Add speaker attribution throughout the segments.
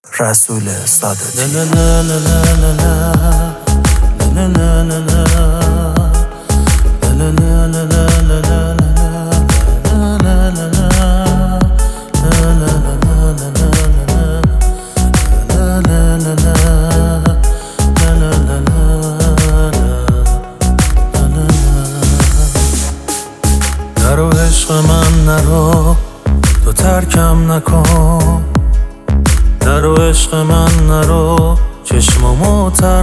Speaker 1: رسول ساداتی. نرو عشق من نرو، تو ترکم نکن. نرو عشق من نرو، چشمامو تر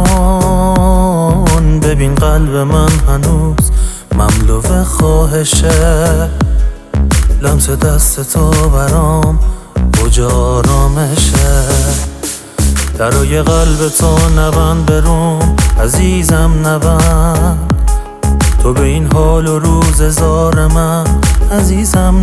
Speaker 1: نکن. ببین قلب من هنوز مملو خواهشه، لمس دست تو برام اوج آرامشه. درای قلب تو نبند بروم عزیزم نبند، تو به این حال و روز زار من عزیزم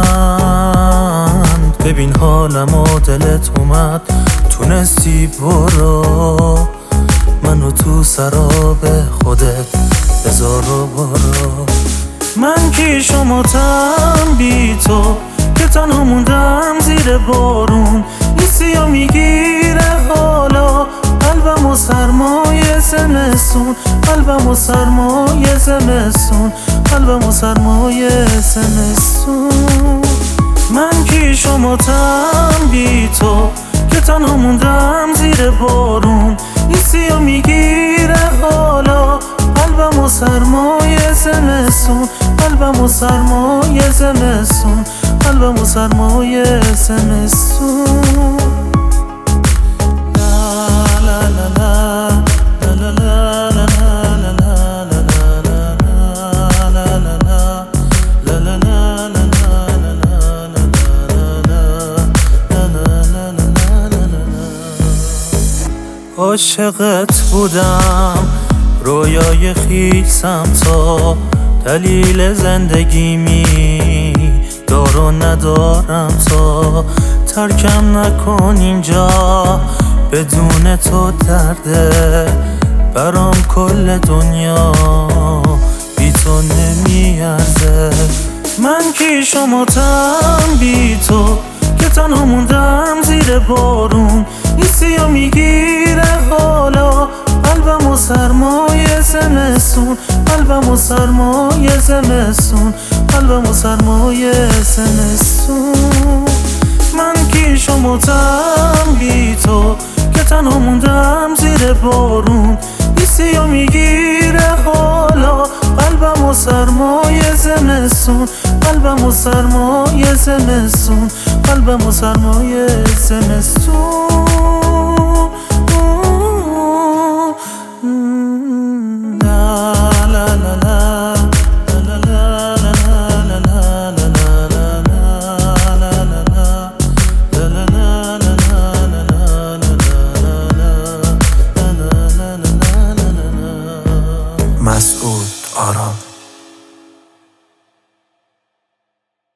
Speaker 1: نخند. ببین حالم و دلت اومد تونستی برو، منو تو سراب خودت بذار و برو. من کی شماتم بی تو که تنها موندم زیر بارون، نیستی و میگیره حالا قلبم و سرمای زمستون، قلبم و سرمای زمستون، قلبم و سرمای زمستون. من کی شماتم بی تو که تنها موندم زیر بارون، نیستی و میگیره حالا قلبم و سرمای زمستون، قلبم و سرمای زمستون، قلبم و سرمای زمستون. عاشقت بودم رویای خیسم تا دلیل زندگیمی دار و ندارم تا ترکم نکن اینجا، بدون تو درده برام کل دنیا بی تو نمیارزه. من کی شماتم بی تو که تنها موندم زیر بارون، نیستی و میگیره حالا قلبم و سرمای زمستون، قلبم و سرمای زمستون، قلبم و سرمای زمستون. من کی شماتم بی تو که تنها موندم زیر بارون، نیستی و میگیره حالا قلبم و سرمای زمستون، قلبم و سرمای زمستون، قلبم و سرمای زمستون.